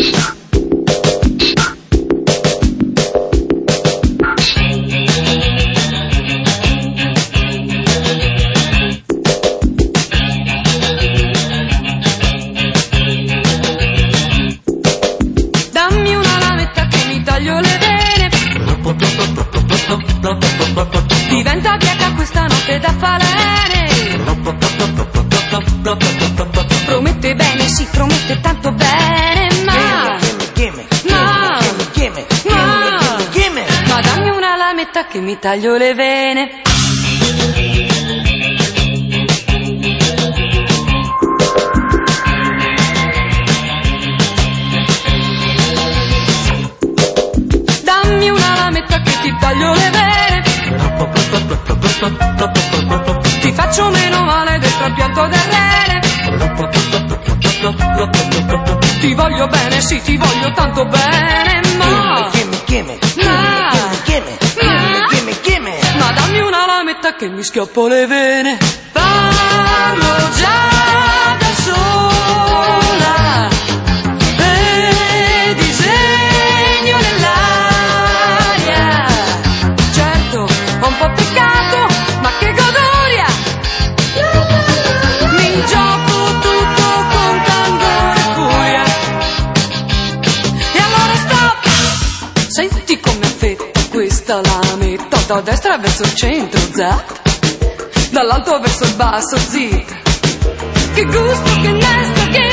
Diventa bianca questa notte da falene. Promette bene, si promette tanto bene, ma dammi una lametta che mi taglio le vene. Dammi una lametta che ti taglio le vene. Ti faccio meno male del trapianto del rene. Ti voglio bene, sì, ti voglio tanto bene, ma dammi una lametta che mi schioppo le vene. Parlo già da sola e disegno nell'aria. Certo, ho un po' peccato, ma che godoria! Mi gioco tutto con candore e furia. E allora stop! Senti come affetta questa lametta, da destra verso il centro, zap, dall'alto verso il basso, zip. Che gusto, che nesto, gimme.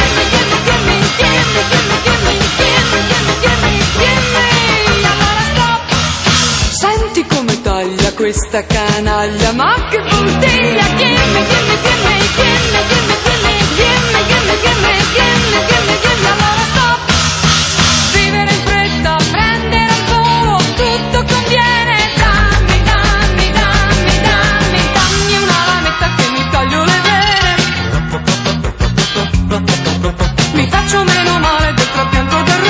Allora stop! Senti come taglia questa canaglia, ma che puntiglia! Gimme. Allora stop! Vivere in fretta, prendere al volo, tutto conviene. Dammi una lametta che mi taglio le vene. Mi faccio meno male del trapianto del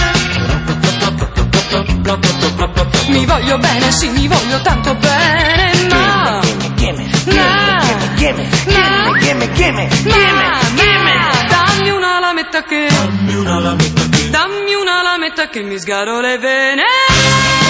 rene. Mi voglio bene, sì, mi voglio tanto bene, ma dammi una lametta che mi sgaro le vene.